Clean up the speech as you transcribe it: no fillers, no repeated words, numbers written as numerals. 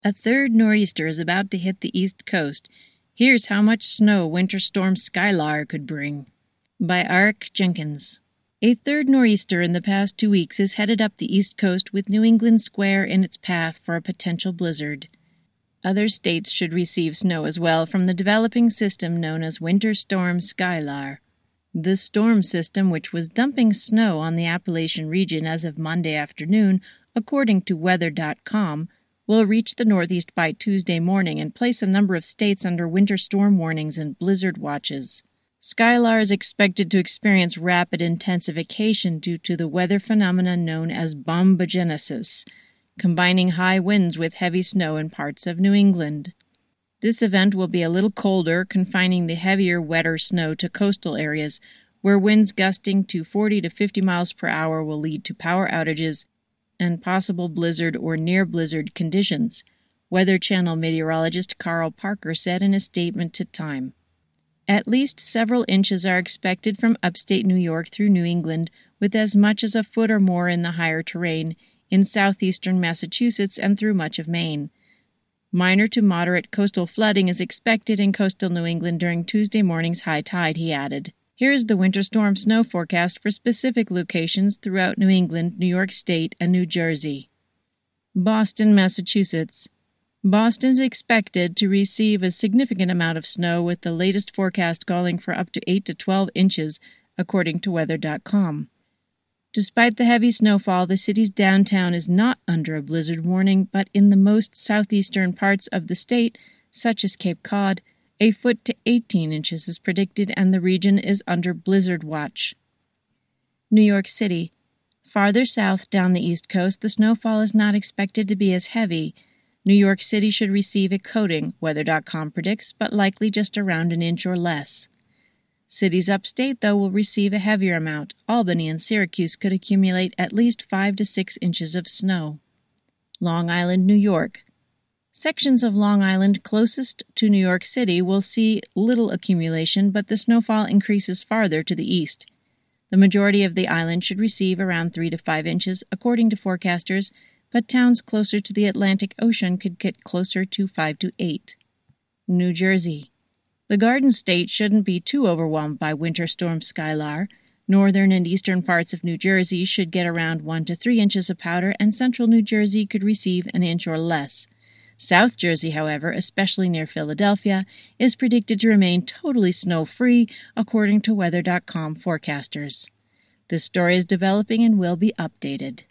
A third nor'easter is about to hit the East Coast. Here's how much snow Winter Storm Skylar could bring. By Arik Jenkins. A third nor'easter in the past 2 weeks has headed up the East Coast with New England square in its path for a potential blizzard. Other states should receive snow as well from the developing system known as Winter Storm Skylar. The storm system, which was dumping snow on the Appalachian region as of Monday afternoon, according to Weather.com, will reach the Northeast by Tuesday morning and place a number of states under winter storm warnings and blizzard watches. Skylar is expected to experience rapid intensification due to the weather phenomenon known as bombogenesis, combining high winds with heavy snow in parts of New England. This event will be a little colder, confining the heavier, wetter snow to coastal areas, where winds gusting to 40 to 50 miles per hour will lead to power outages and possible blizzard or near-blizzard conditions, Weather Channel meteorologist Carl Parker said in a statement to Time. At least several inches are expected from upstate New York through New England, with as much as a foot or more in the higher terrain, in southeastern Massachusetts and through much of Maine. Minor to moderate coastal flooding is expected in coastal New England during Tuesday morning's high tide, he added. Here is the winter storm snow forecast for specific locations throughout New England, New York State, and New Jersey. Boston, Massachusetts. Boston is expected to receive a significant amount of snow, with the latest forecast calling for up to 8 to 12 inches, according to Weather.com. Despite the heavy snowfall, the city's downtown is not under a blizzard warning, but in the most southeastern parts of the state, such as Cape Cod, a foot to 18 inches is predicted, and the region is under blizzard watch. New York City. Farther south down the East Coast, the snowfall is not expected to be as heavy. New York City should receive a coating, Weather.com predicts, but likely just around an inch or less. Cities upstate, though, will receive a heavier amount. Albany and Syracuse could accumulate at least 5 to 6 inches of snow. Long Island, New York. Sections of Long Island closest to New York City will see little accumulation, but the snowfall increases farther to the east. The majority of the island should receive around 3 to 5 inches, according to forecasters, but towns closer to the Atlantic Ocean could get closer to 5 to 8. New Jersey. The Garden State shouldn't be too overwhelmed by Winter Storm Skylar. Northern and eastern parts of New Jersey should get around 1 to 3 inches of powder, and central New Jersey could receive an inch or less. South Jersey, however, especially near Philadelphia, is predicted to remain totally snow-free, according to Weather.com forecasters. This story is developing and will be updated.